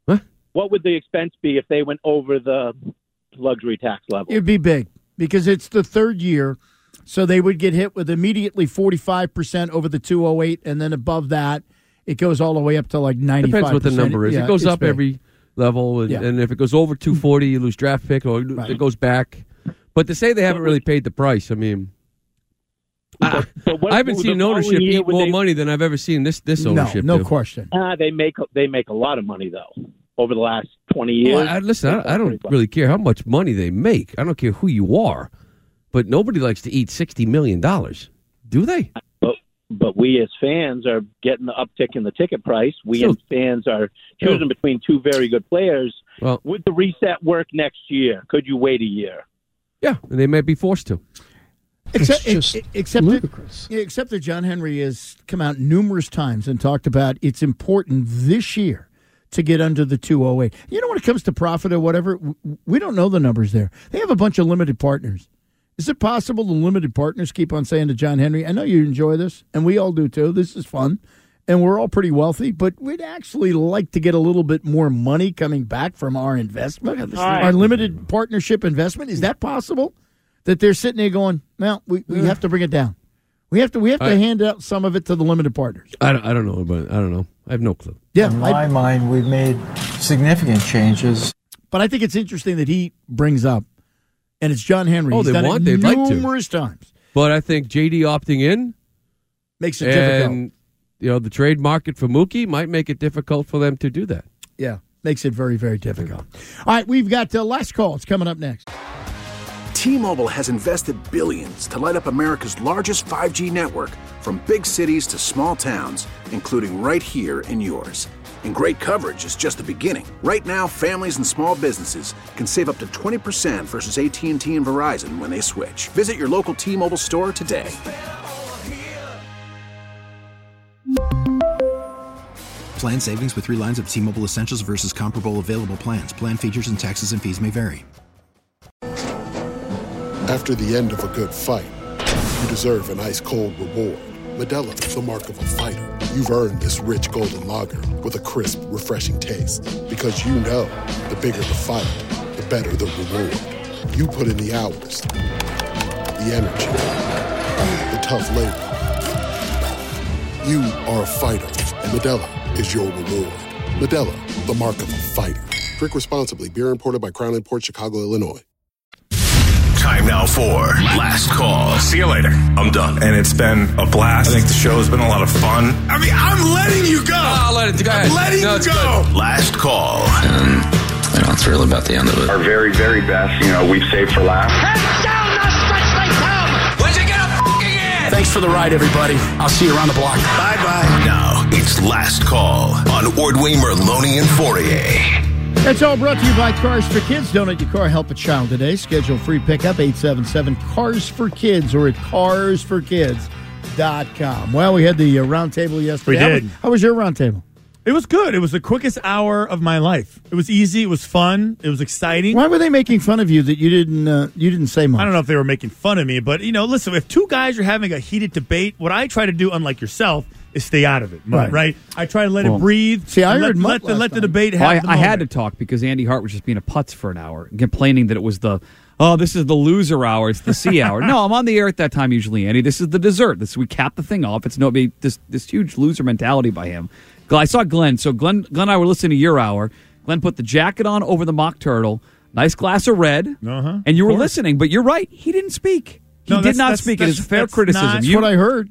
the expense be if they went over the luxury tax level? It'd be big because it's the third year. So they would get hit with immediately 45% over the 208, and then above that, it goes all the way up to like 95%. Depends what the number is. Yeah, it goes up big. every level, and if it goes over 240, you lose draft pick, or it goes back. But to say they haven't really paid the price, I mean, I haven't seen ownership eat more money than I've ever seen this ownership. No question. They make a lot of money though over the last 20 years. Well, I don't really care how much money they make. I don't care who you are. But nobody likes to eat $60 million, do they? but we as fans are getting the uptick in the ticket price. We as fans are choosing between two very good players. Well, would the reset work next year? Could you wait a year? Yeah, they may be forced to. Except that John Henry has come out numerous times and talked about it's important this year to get under the 208. You know, when it comes to profit or whatever, we don't know the numbers there. They have a bunch of limited partners. Is it possible the limited partners keep on saying to John Henry, I know you enjoy this, and we all do too. This is fun, and we're all pretty wealthy, but we'd actually like to get a little bit more money coming back from our investment, our limited partnership investment. Is that possible? That they're sitting there going, well, we have to bring it down. We have to hand out some of it to the limited partners. I don't know, but I don't know. I have no clue. Yeah, in my mind, we've made significant changes. But I think it's interesting that he brings up, and it's John Henry. Oh, He's done it they'd like to. numerous times. But I think JD opting in makes it difficult. And, the trade market for Mookie might make it difficult for them to do that. Yeah, makes it very, very difficult. All right, we've got last call. It's coming up next. T-Mobile has invested billions to light up America's largest 5G network, from big cities to small towns, including right here in yours. And great coverage is just the beginning. Right now, families and small businesses can save up to 20% versus AT&T and Verizon when they switch. Visit your local T-Mobile store today. Plan savings with 3 lines of T-Mobile Essentials versus comparable available plans. Plan features and taxes and fees may vary. After the end of a good fight, you deserve an ice-cold reward. Modelo is the mark of a fighter. You've earned this rich golden lager with a crisp, refreshing taste. Because you know, the bigger the fight, the better the reward. You put in the hours, the energy, the tough labor. You are a fighter, and Modelo is your reward. Modelo, the mark of a fighter. Drink responsibly. Beer imported by Crown Imports, Chicago, Illinois. Time now for Last Call. See you later. I'm done. And it's been a blast. I think the show's been a lot of fun. I mean, I'm letting you go. I'll let it go. I'm letting you go. Good. Last Call. I'm thrilled about the end of it. Our very, very best, we've saved for last. Heads down, the stretch they come. When'd you get a f***ing in? Thanks for the ride, everybody. I'll see you around the block. Bye-bye. Now, it's Last Call on Ordway, Merloni, and Fourier. That's all brought to you by Cars for Kids. Donate your car, help a child today. Schedule free pickup, 877-CARS-FOR-KIDS or at carsforkids.com. Well, we had the roundtable yesterday. We did. How was your roundtable? It was good. It was the quickest hour of my life. It was easy. It was fun. It was exciting. Why were they making fun of you that you didn't say much? I don't know if they were making fun of me, but, listen, if two guys are having a heated debate, what I try to do, unlike yourself, is stay out of it, right? I try to let it breathe. See, I heard let the debate happen. I had to talk because Andy Hart was just being a putz for an hour, complaining that it was this is the loser hour, it's the C hour. No, I'm on the air at that time usually, Andy. This is the dessert. We cap the thing off. It's this huge loser mentality by him. I saw Glenn. So Glenn and I were listening to your hour. Glenn put the jacket on over the mock turtle, nice glass of red, and you were listening. But you're right, he didn't speak. He did not speak. It is fair criticism. That's what I heard.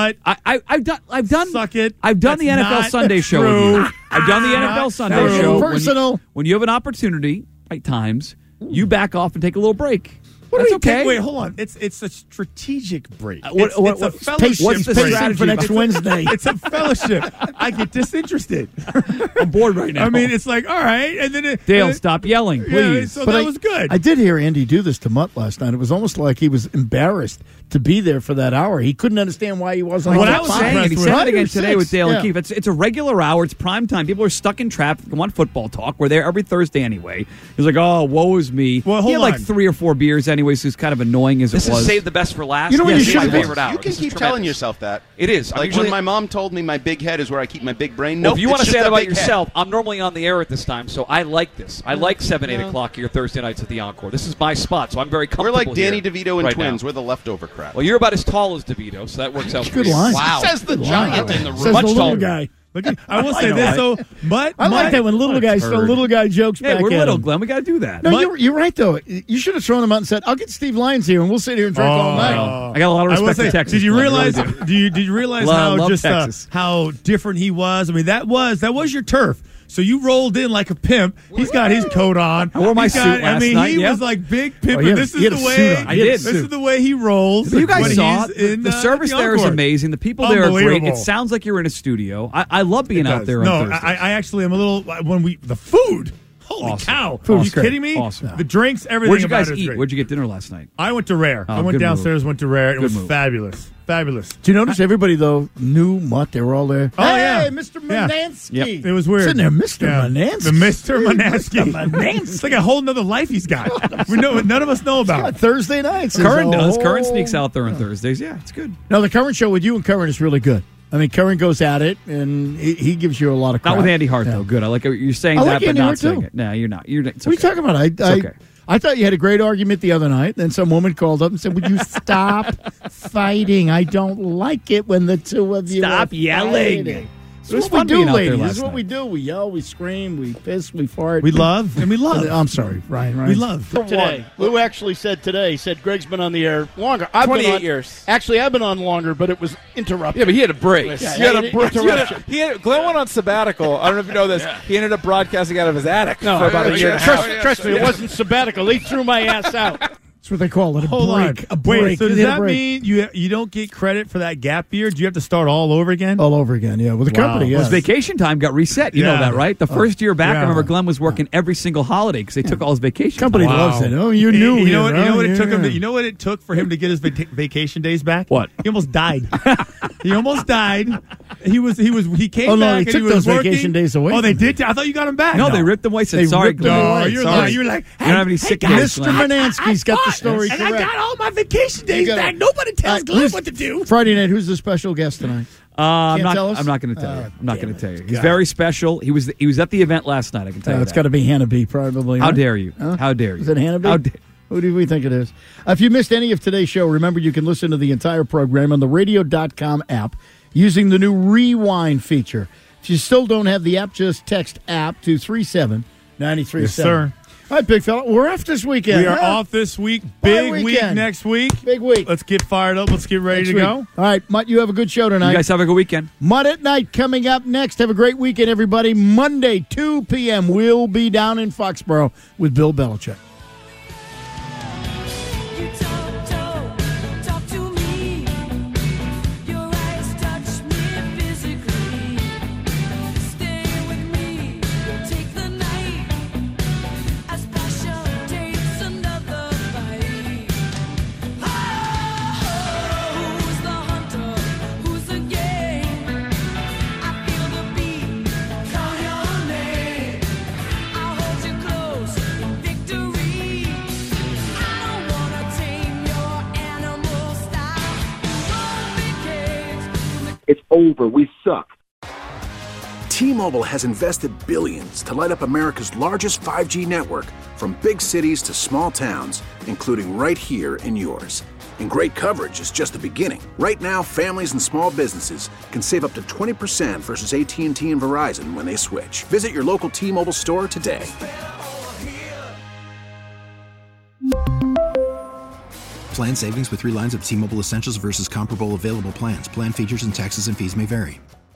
I've done. Suck it. I've done the NFL Sunday show with you. I've done the NFL Sunday show. Personal. When you have an opportunity, at times, you back off and take a little break. That's okay. Wait, hold on. It's a strategic break. It's a fellowship what's the break. strategy for next Wednesday? It's a fellowship. I get disinterested. I'm bored right now. I mean, it's like, all right. And then Dale, stop yelling, please. So that was good. I did hear Andy do this to Mutt last night. It was almost like he was embarrassed to be there for that hour. He couldn't understand why he wasn't. What I was saying, and he said it again today with Dale and yeah. Keefe. It's a regular hour. It's prime time. People are stuck in traffic. They want football talk. We're there every Thursday anyway. He's like, oh, woe is me. Well, he had like 3 or 4 beers anyway, so it's kind of annoying as this it was. This is save the best for last. You know what you should my do? favorite hour. You can keep telling yourself that. It is. Like when my mom told me my big head is where I keep my big brain. No, if you want to say that about yourself, I'm normally on the air at this time, so I like this. I like 7, 8 o'clock here Thursday nights at the Encore. This is my spot, so I'm very comfortable. We're like Danny here DeVito and right twins. Now. We're the leftover crap. Well, you're about as tall as DeVito, so that works out. Good for line. You. Wow. Says the giant in the room. Says Much the little taller. guy. I will say this though, but I like that when little guy jokes back. We're at little, him. Glenn. We got to do that. No, you're right though. You should have thrown him out and said, "I'll get Steve Lyons here, and we'll sit here and drink all night." I got a lot of respect for Texas. Did you realize? Really Did you realize how different he was? I mean, that was your turf. So you rolled in like a pimp. He's got his coat on. I wore my suit last night. He yeah. was like big pimp. Oh, This is the way. I did. This is the way he rolls. But you guys when saw he's in, the service the there is Encore. amazing. The people there are great. Unbelievable. It sounds like you're in a studio. I love being It out does. there. No, on Thursdays. I actually am a little the food. Holy Awesome. cow! Food Are was you great. kidding me? Awesome. The drinks, everything. Where'd you about guys it is eat? great. Where'd you get dinner last night? I went to Rare. Oh, I went good downstairs, went to Rare. It Good was move. fabulous. Fabulous. Do you notice everybody, though, knew Mutt? They were all there. Oh, hey, yeah. Mr. Yeah. Manansky. Yep. It was weird. Sitting there, Mr. Manansky. The Mr. Manansky. Mr. Manansky. It's like a whole nother life he's got. None of us know about. Thursday nights. Curran does. Oh. Curran sneaks out there on Thursdays. Yeah, it's good. No, the Curran show with you and Curran is really good. I mean, Curran goes at it, and he gives you a lot of crap. Not with Andy Hart, though. Good. I like what you're saying I that, like but Andy not Hart, saying too. it. No, you're not. It's What are you okay. talking about? It's okay. I thought you had a great argument the other night. Then some woman called up and said, "Would you stop fighting? I don't like it when the two of you Stop are yelling." fighting." It was This is what fun we do, being out there ladies. last This is what night. we do. We yell, we scream, we piss, we fart. We love and we love. I'm sorry, Ryan. We love. Today, Lou actually said today. He said Greg's been on the air longer. I've 28 been on, years. Actually, I've been on longer, but it was interrupted. Yeah, but he had a break. Yeah, You had a he- break. interruption. Glenn went on sabbatical. I don't know if you know this. He ended up broadcasting out of his attic No, for about a year and a half. trust me, it wasn't sabbatical. They threw my ass out. That's what they call it. A Hold break. on. A break. Wait, so You does hit a that break. mean you don't get credit for that gap year? Do you have to start all over again? All over again, yeah. With the Wow. company, Well, yeah. his vacation time got reset. You know Yeah. that, right? The first year back, yeah. I remember Glenn was working every single holiday because they took all his vacation. Company time. loves it. Oh, you knew. You know what? You know what it yeah. took him. You know what it took for him to get his vacation days back? What? He almost died. He almost died. He came Oh, no, back they and took he was those working. vacation days away Oh, they from him. did. I thought you got him back. No, they ripped them away. Said They sorry, ripped them Glenn. away. No, you're Sorry. like, you're like, You don't have any sick days, Mr. Glenn. Manansky's got the story and correct. I got all my vacation days got it. back. Nobody tells Glenn what to do. Friday night, who's the special guest tonight? I'm Can't tell us? not going to tell you. I'm not damn going to tell you. He's God. very special. He was at the event last night. I can tell you. It's got to be Hannah B, probably. How right? dare you? Huh? How dare you? Is it Hannah B? How dare? Who do we think it is? If you missed any of today's show, remember you can listen to the entire program on the radio.com app using the new Rewind feature. If you still don't have the app, just text app to 37937. Yes, sir. All right, big fella. We're off this weekend. We are huh? off this week. Big week weekend. next week. Big week. Let's get fired up. Let's get ready Next to week. go. All right, Mutt, you have a good show tonight. You guys have a good weekend. Mutt at Night coming up next. Have a great weekend, everybody. Monday, 2 p.m. We'll be down in Foxborough with Bill Belichick. It's over. We suck. T-Mobile has invested billions to light up America's largest 5G network, from big cities to small towns, including right here in yours. And great coverage is just the beginning. Right now, families and small businesses can save up to 20% versus AT&T and Verizon when they switch. Visit your local T-Mobile store today. Plan savings with 3 lines of T-Mobile Essentials versus comparable available plans. Plan features and taxes and fees may vary.